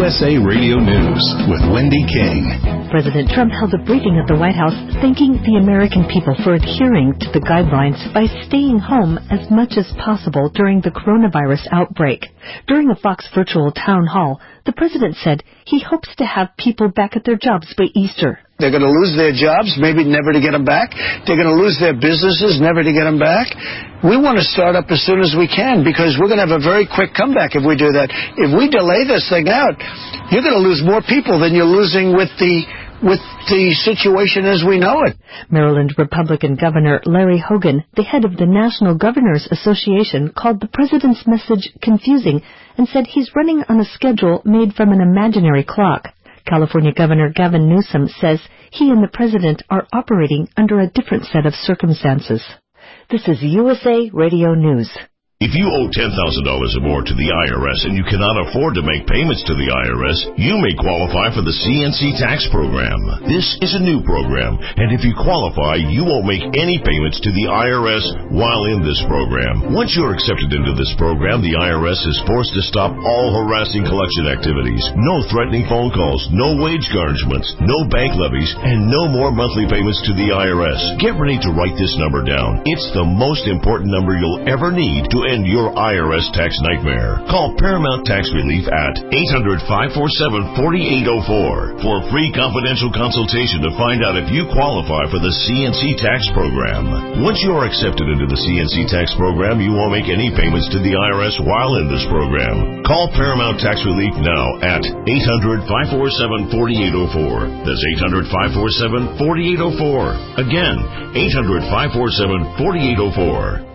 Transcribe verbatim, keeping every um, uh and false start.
U S A Radio News with Wendy King. President Trump held a briefing at the White House thanking the American people for adhering to the guidelines by staying home as much as possible during the coronavirus outbreak. During a Fox virtual town hall, the president said he hopes to have people back at their jobs by Easter. They're going to lose their jobs, maybe never to get them back. They're going to lose their businesses, never to get them back. We want to start up as soon as we can because we're going to have a very quick comeback if we do that. If we delay this thing out, you're going to lose more people than you're losing with the with the situation as we know it. Maryland Republican Governor Larry Hogan, the head of the National Governors Association, called the president's message confusing and said he's running on a schedule made from an imaginary clock. California Governor Gavin Newsom says he and the president are operating under a different set of circumstances. This is U S A Radio News. If you owe ten thousand dollars or more to the I R S and you cannot afford to make payments to the I R S, you may qualify for the C N C tax program. This is a new program, and if you qualify, you won't make any payments to the I R S while in this program. Once you're accepted into this program, the I R S is forced to stop all harassing collection activities. No threatening phone calls, no wage garnishments, no bank levies, and no more monthly payments to the I R S. Get ready to write this number down. It's the most important number you'll ever need to end your I R S tax nightmare. Call Paramount Tax Relief at eight hundred, five four seven, four eight zero four for a free confidential consultation to find out if you qualify for the C N C tax program. Once you are accepted into the C N C tax program, you won't make any payments to the I R S while in this program. Call Paramount Tax Relief now at eight hundred, five four seven, four eight zero four. That's eight hundred, five four seven, four eight zero four. Again, eight hundred, five four seven, four eight zero four.